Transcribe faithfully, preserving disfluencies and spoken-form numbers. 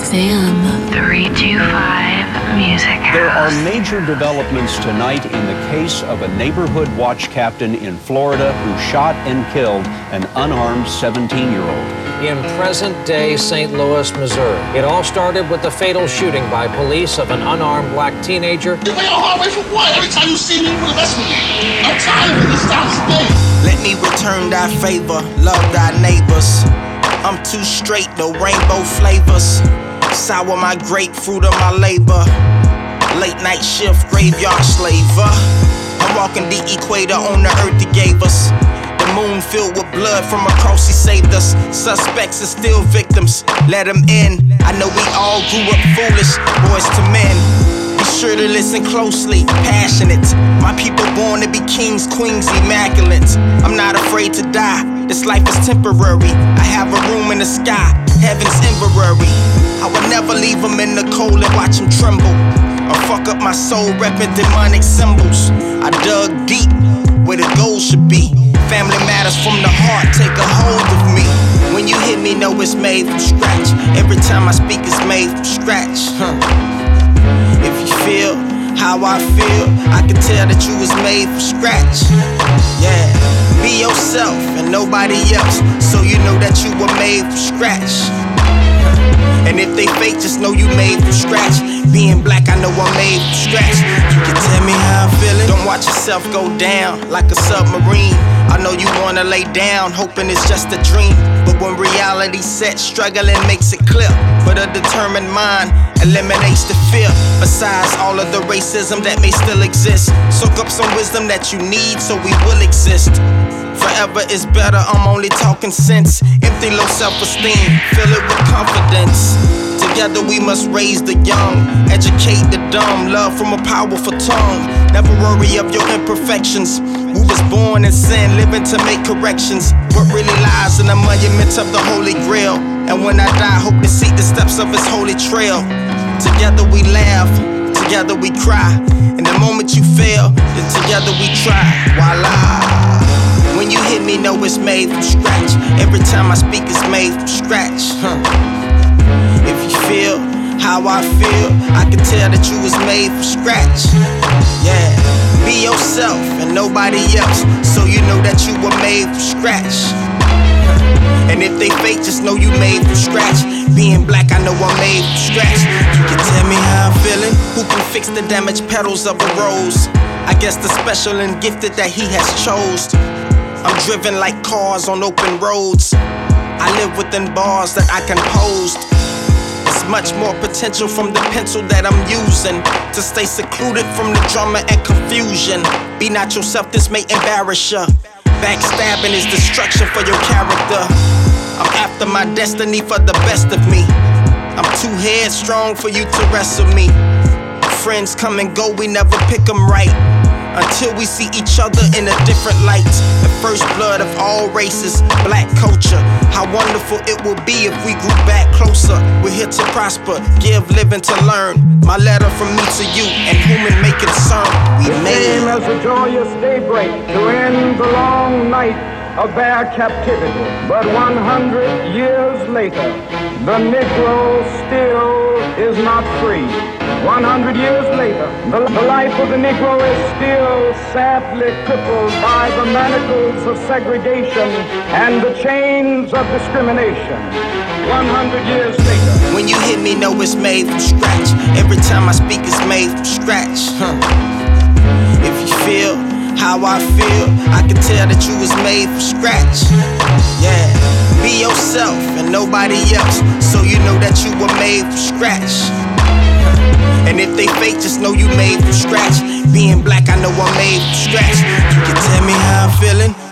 X M. three two five Music House. There are major developments tonight in the case of a neighborhood watch captain in Florida who shot and killed an unarmed seventeen-year-old. In present-day Saint Louis, Missouri. It all started with the fatal shooting by police of an unarmed black teenager. You lay on hard way for what? Every time you see me, you put a mess with me. I'm tired of this time today. Let me return thy favor, love thy neighbors. I'm too straight, no rainbow flavors. Sour my grapefruit of my labor. Late night shift, graveyard slaver. I'm walking the equator on the earth he gave us. The moon filled with blood from a cross he saved us. Suspects are still victims, let them in. I know we all grew up foolish, boys to men. Be sure to listen closely, passionate. My people born to be kings, queens, immaculate. I'm not afraid to die, this life is temporary. I have a room in the sky, heaven's temporary. I would never leave them in the cold and watch them tremble, or fuck up my soul repping demonic symbols. I dug deep, where the gold should be. Family matters from the heart, take a hold of me. When you hit me, know it's made from scratch. Every time I speak, it's made from scratch. Huh. If you feel how I feel, I can tell that you was made from scratch. Yeah, be yourself and nobody else, so you know that you were made from scratch. And if they fake, just know you made from scratch. Being black, I know I'm made from scratch. You can tell me how I'm feeling. Don't watch yourself go down like a submarine. I know you wanna lay down, hoping it's just a dream. But when reality sets, struggling makes it clear. But a determined mind eliminates the fear. Besides all of the racism that may still exist, soak up some wisdom that you need so we will exist. Forever is better, I'm only talking sense. Empty low self-esteem, fill it with confidence. Together we must raise the young, educate the dumb, love from a powerful tongue. Never worry of your imperfections. We was born in sin, living to make corrections. What really lies in the monument of the Holy Grail. And when I die, hope to see the steps of his holy trail. Together we laugh, together we cry. And the moment you fail, then together we try. Voila. When you hit me, know it's made from scratch. Every time I speak, it's made from scratch. Huh. If you feel how I feel, I can tell that you was made from scratch. Yeah, be yourself and nobody else, so you know that you were made from scratch. And if they fake, just know you made from scratch. Being black, I know I'm made from scratch. You can tell me how I'm feeling. Who can fix the damaged petals of a rose? I guess the special and gifted that he has chose. I'm driven like cars on open roads. I live within bars that I composed. There's much more potential from the pencil that I'm using to stay secluded from the drama and confusion. Be not yourself, this may embarrass ya. Backstabbing is destruction for your character. I'm after my destiny for the best of me. I'm too headstrong for you to wrestle me. Friends come and go, we never pick them right, until we see each other in a different light. The first blood of all races, black culture. How wonderful it would be if we grew back closer. We're here to prosper, give, living to learn. My letter from me to you, and whom it may concern. We made as a joyous daybreak to end the long night of their captivity. But one hundred years later, the Negro still is not free. one hundred years later, the, the life of the Negro is still sadly crippled by the manacles of segregation and the chains of discrimination. one hundred years later. When you hit me, know it's made from scratch. Every time I speak, it's made from scratch. Huh. If you feel how I feel, I can tell that you was made from scratch. Yeah, be yourself and nobody else, so you know that you were made from scratch. And if they fake, just know you made from scratch. Being black, I know I'm made from scratch. You can tell me how I'm feeling.